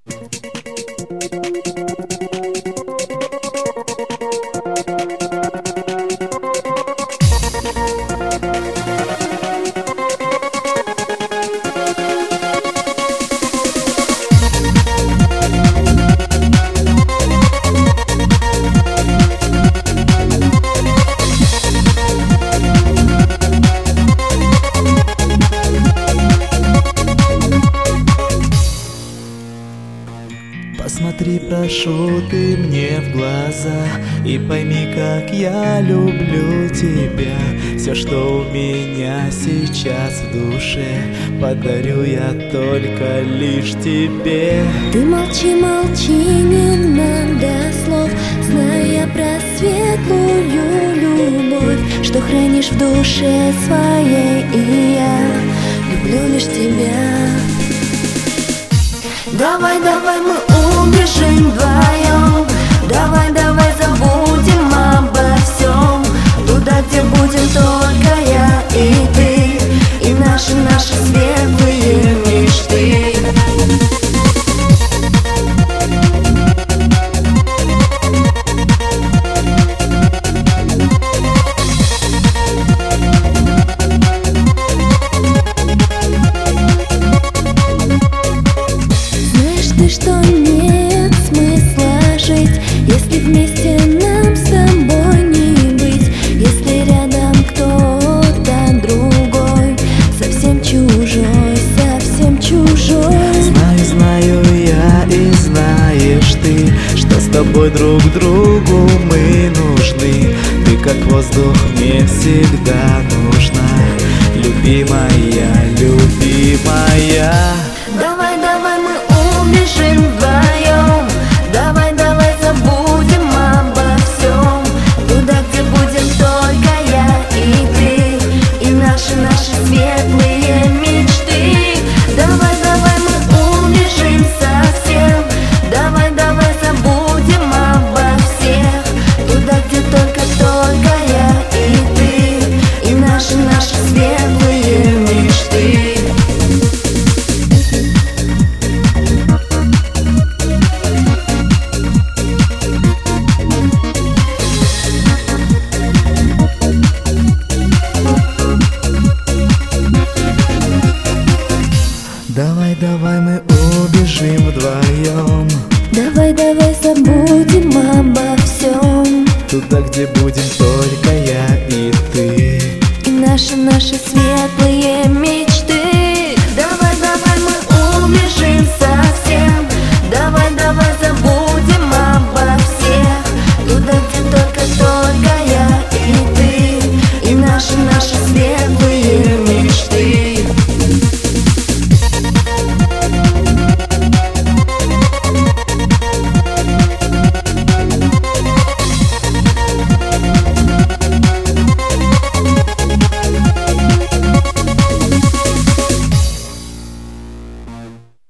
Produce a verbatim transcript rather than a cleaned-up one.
Посмотри, прошу ты мне в глаза и пойми, как я люблю тебя. Все, что у меня сейчас в душе, подарю я только лишь тебе. Ты молчи, молчи, не надо слов, зная про светлую любовь, что хранишь в душе своей, и я люблю лишь тебя. Давай, давай мы убежим вдвоем, давай, давай забудем обо всем, туда, где будем только я и ты, и наши, наши светлые мечты. Что нет смысла жить, если вместе нам с тобой не быть, если рядом кто-то другой, совсем чужой, совсем чужой. Знаю, знаю я и знаешь ты, что с тобой друг другу мы нужны. Ты как воздух мне всегда нужна, любимая, любимая. Давай, давай мы убежим вдвоем, давай, давай забудем обо всем, туда, где будем только я и ты, и наши, наши светлые мечты. Давай, давай мы убежим совсем, давай, давай забудем обо всех, туда, где только, только я и ты, и наши, наши светлые мечты. Давай, давай мы убежим вдвоем,